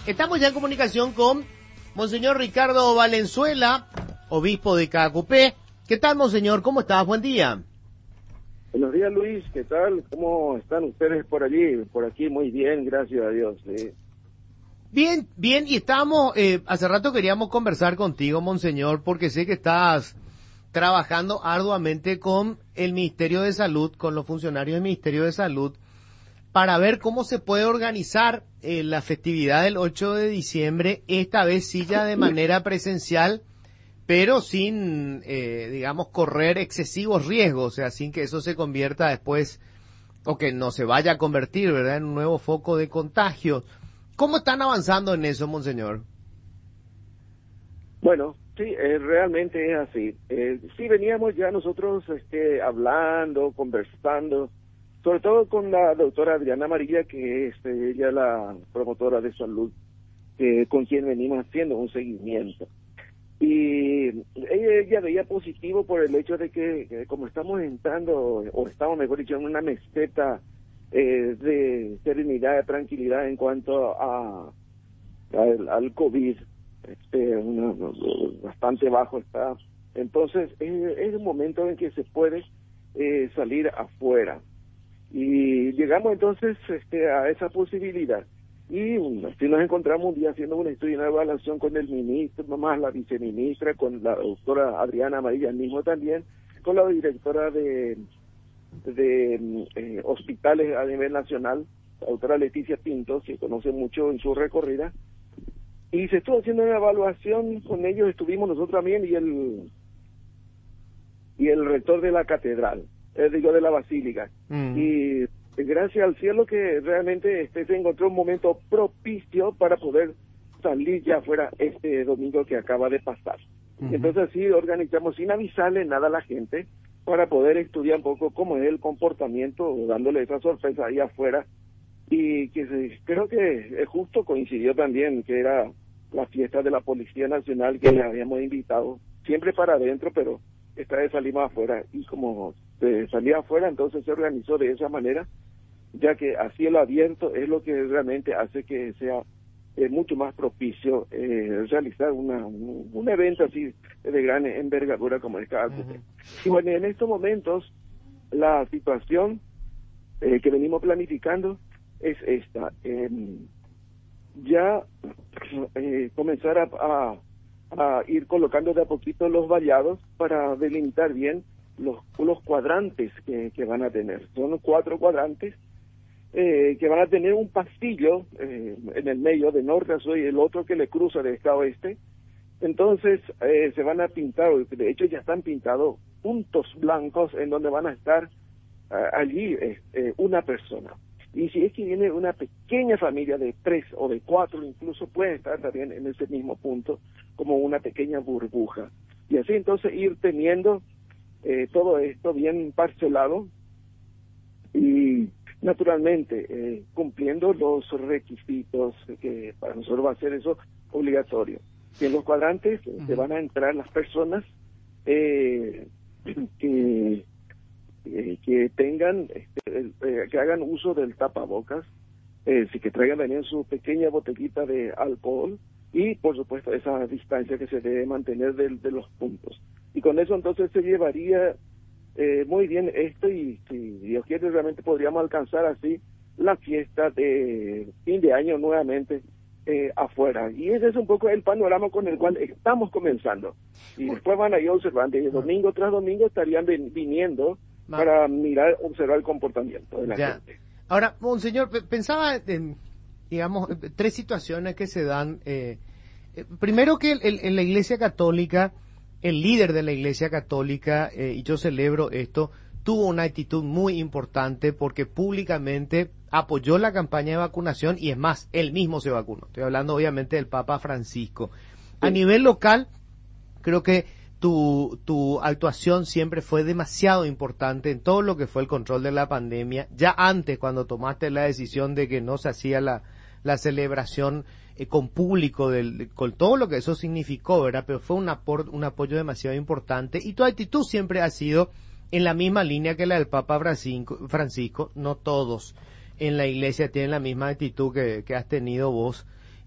Estamos ya en comunicación con Monseñor Ricardo Valenzuela, obispo de Caacupé. ¿Qué tal, Monseñor? ¿Cómo estás? Buen día. Buenos días, Luis. ¿Qué tal? ¿Cómo están ustedes por allí? Por aquí muy bien, gracias a Dios. Bien, y estamos, hace rato queríamos conversar contigo, Monseñor, porque sé que estás trabajando arduamente con el Ministerio de Salud, con los funcionarios del Ministerio de Salud, para ver cómo se puede organizar la festividad del 8 de diciembre, esta vez sí ya de manera presencial, pero sin, digamos, correr excesivos riesgos, o sea, sin que eso se convierta después, o que no se vaya a convertir, ¿verdad?, en un nuevo foco de contagio. ¿Cómo están avanzando en eso, Monseñor? Bueno, sí, realmente es así. Sí, veníamos ya nosotros hablando, conversando, sobre todo con la doctora Adriana María, que es ella la promotora de salud, con quien venimos haciendo un seguimiento. Y ella veía positivo por el hecho de que como estamos entrando, o estamos, mejor dicho, en una meseta de serenidad, de tranquilidad en cuanto al COVID, bastante bajo está. Entonces, es un momento en que se puede salir afuera. Y llegamos entonces a esa posibilidad. Y así nos encontramos un día haciendo un estudio, una evaluación con el ministro, más la viceministra, con la doctora Adriana Amarilla mismo también, con la directora de hospitales a nivel nacional, la doctora Leticia Pinto, que conoce mucho en su recorrida, y se estuvo haciendo una evaluación con ellos, estuvimos nosotros también, y el rector de la catedral, de la basílica, y gracias al cielo que realmente se encontró un momento propicio para poder salir ya afuera este domingo que acaba de pasar. Entonces sí organizamos sin avisarle nada a la gente para poder estudiar un poco cómo es el comportamiento, dándole esa sorpresa ahí afuera, y que creo que justo coincidió también que era la fiesta de la Policía Nacional que le habíamos invitado, siempre para adentro, pero esta vez salimos afuera, y como salía afuera, entonces se organizó de esa manera, ya que a cielo abierto es lo que realmente hace que sea mucho más propicio realizar un evento así de gran envergadura como el Caacupé. Y bueno, en estos momentos la situación que venimos planificando es esta, ya comenzar a ir colocando de a poquito los vallados para delimitar bien los cuadrantes que van a tener. Son 4 cuadrantes que van a tener un pasillo en el medio, de norte a sur, y el otro que le cruza de este a oeste. Entonces se van a pintar, de hecho ya están pintados puntos blancos en donde van a estar allí una persona. Y si es que viene una pequeña familia de 3 o de 4, incluso puede estar también en ese mismo punto como una pequeña burbuja. Y así entonces ir teniendo todo esto bien parcelado y naturalmente cumpliendo los requisitos que para nosotros va a ser eso obligatorio. Y en los cuadrantes se van a entrar las personas que tengan, que hagan uso del tapabocas, que traigan también su pequeña botellita de alcohol y por supuesto esa distancia que se debe mantener de los puntos. Y con eso entonces se llevaría muy bien esto, y si Dios quiere realmente podríamos alcanzar así la fiesta de fin de año nuevamente afuera. Y ese es un poco el panorama con el cual estamos comenzando. Y después van a ir observando, y domingo tras domingo estarían viniendo para observar el comportamiento de la gente. Ahora, Monseñor, pensaba en, digamos, 3 situaciones que se dan. Primero que en la Iglesia Católica, el líder de la Iglesia Católica, y yo celebro esto, tuvo una actitud muy importante porque públicamente apoyó la campaña de vacunación, y es más, él mismo se vacunó. Estoy hablando obviamente del Papa Francisco. A nivel local, creo que tu actuación siempre fue demasiado importante en todo lo que fue el control de la pandemia. Ya antes, cuando tomaste la decisión de que no se hacía la celebración con público, con todo lo que eso significó, ¿verdad? Pero fue un apoyo demasiado importante, y tu actitud siempre ha sido en la misma línea que la del Papa Francisco. No todos en la iglesia tienen la misma actitud que has tenido vos,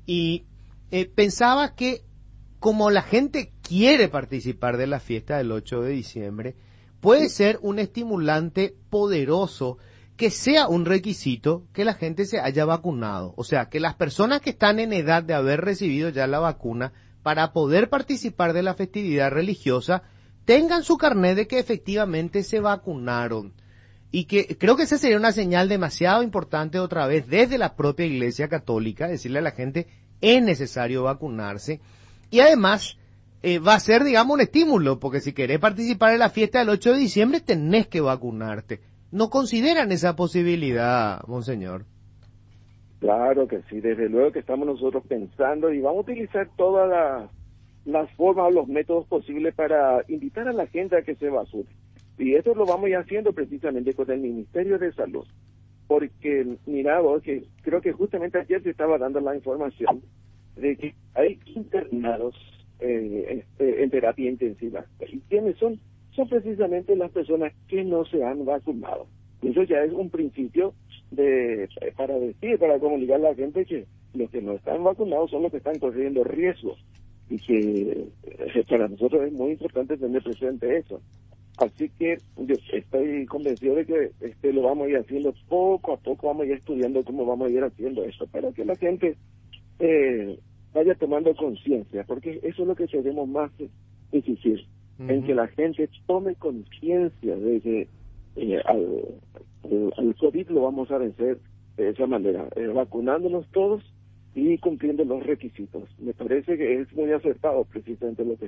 Y pensaba que como la gente quiere participar de la fiesta del 8 de diciembre, puede ser un estimulante poderoso que sea un requisito que la gente se haya vacunado. O sea, que las personas que están en edad de haber recibido ya la vacuna para poder participar de la festividad religiosa tengan su carnet de que efectivamente se vacunaron. Y que creo que esa sería una señal demasiado importante otra vez desde la propia Iglesia Católica, decirle a la gente es necesario vacunarse. Y además va a ser, digamos, un estímulo, porque si querés participar en la fiesta del 8 de diciembre tenés que vacunarte. ¿No consideran esa posibilidad, monseñor? Claro que sí, desde luego que estamos nosotros pensando y vamos a utilizar todas las formas o los métodos posibles para invitar a la gente a que se vacune. Y eso lo vamos a ir haciendo precisamente con el Ministerio de Salud. Porque, mira vos, que creo que justamente ayer se estaba dando la información de que hay internados en terapia intensiva. ¿Y quiénes son? Son precisamente las personas que no se han vacunado. Y eso ya es un principio para comunicar a la gente que los que no están vacunados son los que están corriendo riesgos. Y que para nosotros es muy importante tener presente eso. Así que yo estoy convencido de que lo vamos a ir haciendo poco a poco, vamos a ir estudiando cómo vamos a ir haciendo esto, para que la gente vaya tomando conciencia, porque eso es lo que queremos más insistir, en que la gente tome conciencia de que al COVID lo vamos a vencer de esa manera, vacunándonos todos y cumpliendo los requisitos. Me parece que es muy acertado precisamente lo que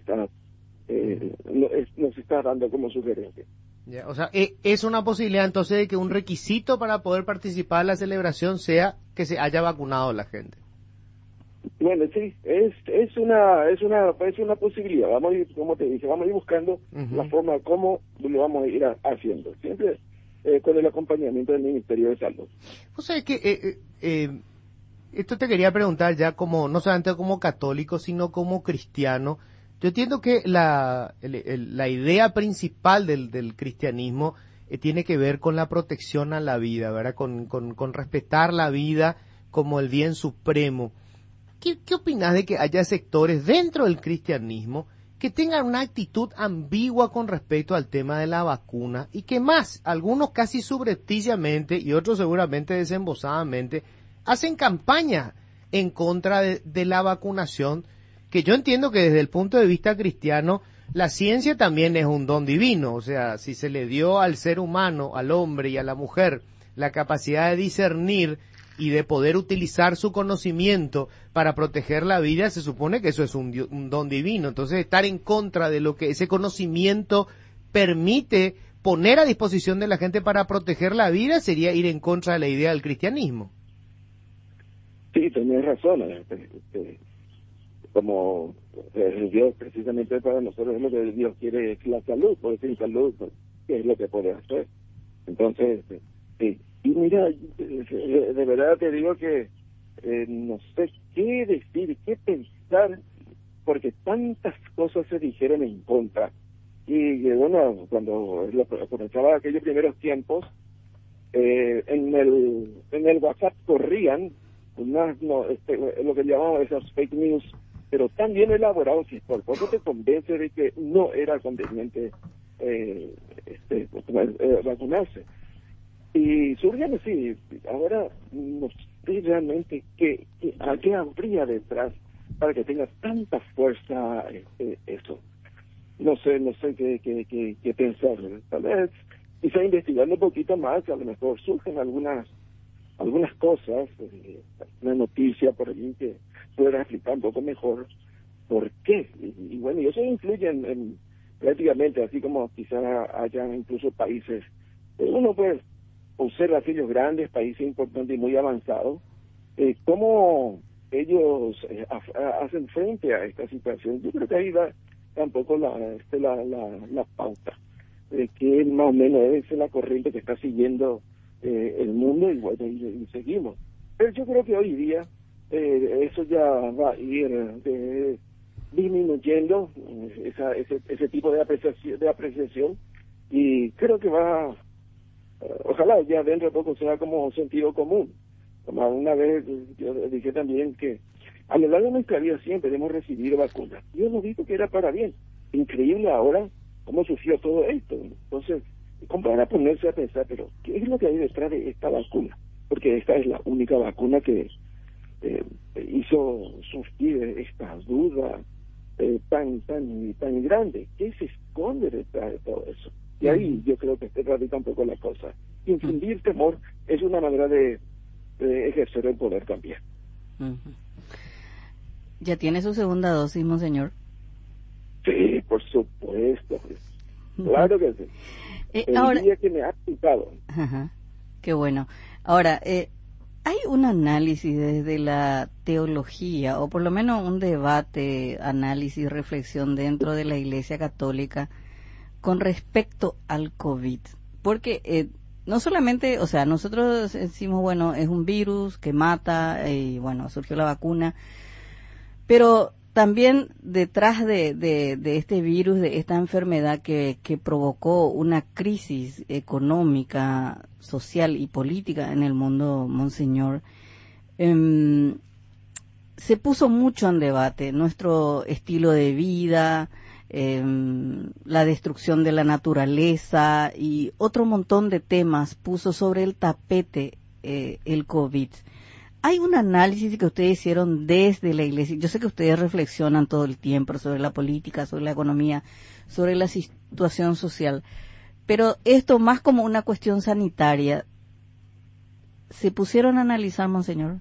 nos está dando como sugerencia. Ya, o sea, es una posibilidad entonces de que un requisito para poder participar en la celebración sea que se haya vacunado la gente. Bueno, sí, es una posibilidad. Vamos a ir, como te dije, vamos a ir buscando la forma como lo vamos a ir haciendo, siempre con el acompañamiento del Ministerio de Salud. O sea, que esto te quería preguntar ya como, no solamente como católico, sino como cristiano. Yo entiendo que la idea principal del cristianismo tiene que ver con la protección a la vida, ¿verdad? Con respetar la vida como el bien supremo. ¿Qué opinas de que haya sectores dentro del cristianismo que tengan una actitud ambigua con respecto al tema de la vacuna y que más, algunos casi subrepticiamente y otros seguramente desembosadamente, hacen campaña en contra de la vacunación, que yo entiendo que desde el punto de vista cristiano la ciencia también es un don divino? O sea, si se le dio al ser humano, al hombre y a la mujer, la capacidad de discernir y de poder utilizar su conocimiento para proteger la vida, se supone que eso es un don divino. Entonces, estar en contra de lo que ese conocimiento permite poner a disposición de la gente para proteger la vida sería ir en contra de la idea del cristianismo. Sí, tenés razón. Como Dios, precisamente para nosotros es lo que Dios quiere, es la salud, porque sin salud, ¿qué es lo que puede hacer? Entonces, sí. Y mira, de verdad te digo que no sé qué decir, qué pensar, porque tantas cosas se dijeron en contra. Y bueno, cuando comenzaba aquellos primeros tiempos, en el WhatsApp corrían lo que llamamos esas fake news, pero tan bien elaborados que por poco te convence de que no era conveniente vacunarse. Y surgen así, ahora no sé realmente qué habría detrás para que tenga tanta fuerza eso. No sé qué pensar. Tal vez, quizá investigando un poquito más, a lo mejor surgen algunas cosas, una noticia por allí que pueda explicar un poco mejor por qué. Y bueno, y eso influye en prácticamente, así como quizá haya incluso países, uno pues observa aquellos grandes países importantes y muy avanzados, cómo ellos hacen frente a esta situación. Yo creo que ahí va tampoco la pauta, que más o menos es la corriente que está siguiendo el mundo, y bueno, y seguimos. Pero yo creo que hoy día eso ya va a ir disminuyendo ese tipo de apreciación, y creo que va, ojalá ya dentro de poco sea como sentido común. Como una vez yo dije también que A lo largo de nuestra vida siempre hemos recibido vacunas. Yo no digo que era para bien. Increíble ahora cómo surgió todo esto. Entonces, como para ponerse a pensar, pero ¿qué es lo que hay detrás de esta vacuna? Porque esta es la única vacuna que hizo surgir esta duda tan grande. ¿Qué se esconde detrás de todo eso? Y ahí yo creo que radica un poco la cosa. Infundir temor es una manera de ejercer el poder también. ¿Ya tiene su segunda dosis, monseñor? Sí, por supuesto. Claro que sí. Ahora, día que me ha quitado. Qué bueno. Ahora, hay un análisis desde la teología, o por lo menos un debate, análisis, reflexión dentro de la Iglesia Católica con respecto al COVID. Porque no solamente, o sea, nosotros decimos, bueno, es un virus que mata, y bueno, surgió la vacuna, pero también detrás de este virus, de esta enfermedad que provocó una crisis económica, social y política en el mundo, monseñor, se puso mucho en debate nuestro estilo de vida, la destrucción de la naturaleza y otro montón de temas puso sobre el tapete el COVID. Hay un análisis que ustedes hicieron desde la Iglesia. Yo sé que ustedes reflexionan todo el tiempo sobre la política, sobre la economía, sobre la situación social, pero esto más como una cuestión sanitaria. ¿Se pusieron a analizar, monseñor?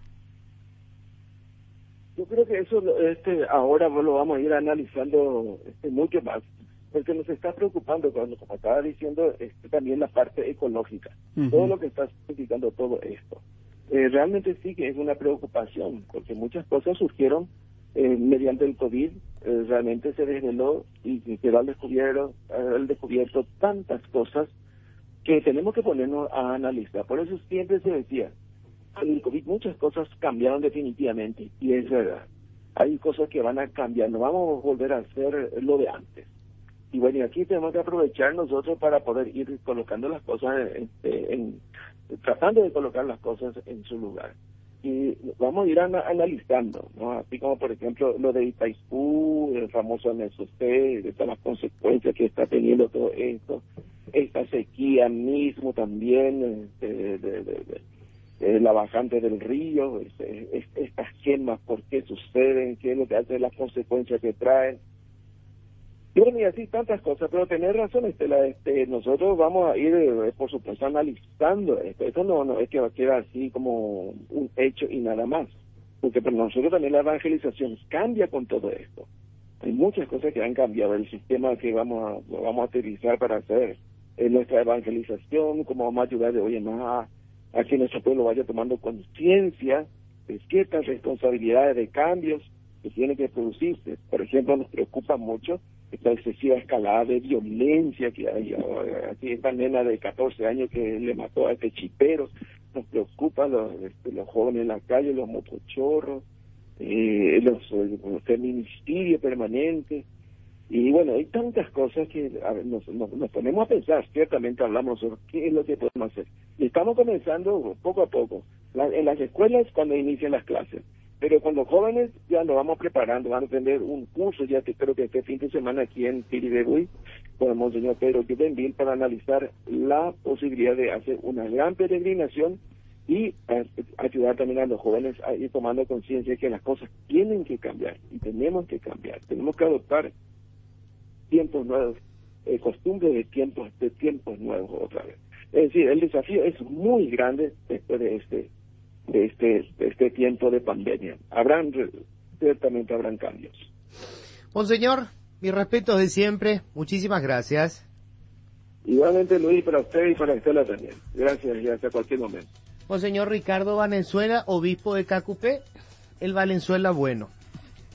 Yo creo que eso ahora lo vamos a ir analizando mucho más, porque nos está preocupando, como estaba diciendo, también la parte ecológica, todo lo que está significando todo esto. Realmente sí que es una preocupación, porque muchas cosas surgieron mediante el COVID, realmente se desveló y quedó al descubierto tantas cosas que tenemos que ponernos a analizar. Por eso siempre se decía, con el COVID muchas cosas cambiaron definitivamente, y es verdad. Hay cosas que van a cambiar, no vamos a volver a hacer lo de antes. Y bueno, y aquí tenemos que aprovechar nosotros para poder ir colocando las cosas, tratando de colocar las cosas en su lugar. Y vamos a ir analizando, ¿no? Así como, por ejemplo, lo de Itaipú, el famoso Nesosté, de todas las consecuencias que está teniendo todo esto, esta sequía mismo también, la bajante del río, estas quemas, por qué suceden, qué es lo que hace, las consecuencias que traen. Y bueno, y así tantas cosas, pero tenés razón, Estela, nosotros vamos a ir, por supuesto, analizando esto. Esto no es que va a quedar así como un hecho y nada más, porque para nosotros también la evangelización cambia con todo esto. Hay muchas cosas que han cambiado, el sistema que vamos a utilizar para hacer nuestra evangelización, cómo vamos a ayudar de hoy en más a que nuestro pueblo vaya tomando conciencia de ciertas responsabilidades de cambios que tienen que producirse. Por ejemplo, nos preocupa mucho esta excesiva escalada de violencia que hay. Aquí esta nena de 14 años que le mató a este chipero. Nos preocupa los jóvenes en la calle, los motochorros, los feminicidios permanentes. Y bueno, hay tantas cosas que nos ponemos a pensar. Ciertamente hablamos sobre qué es lo que podemos hacer. Y estamos comenzando poco a poco. En las escuelas cuando inician las clases. Pero con los jóvenes ya nos vamos preparando, van a tener un curso, ya que creo que este fin de semana aquí en Tiribebuy, con el monseñor Pedro Guibenville, para analizar la posibilidad de hacer una gran peregrinación y ayudar también a los jóvenes a ir tomando conciencia de que las cosas tienen que cambiar y tenemos que cambiar, tenemos que adoptar tiempos nuevos, costumbres de tiempos nuevos otra vez. Es decir, el desafío es muy grande después de este tiempo de pandemia. Ciertamente habrán cambios. Monseñor, mi respeto de siempre, muchísimas gracias. Igualmente, Luis, para usted y para Estela también. Gracias y hasta cualquier momento. Monseñor Ricardo Valenzuela, obispo de Cacupé, el Valenzuela bueno.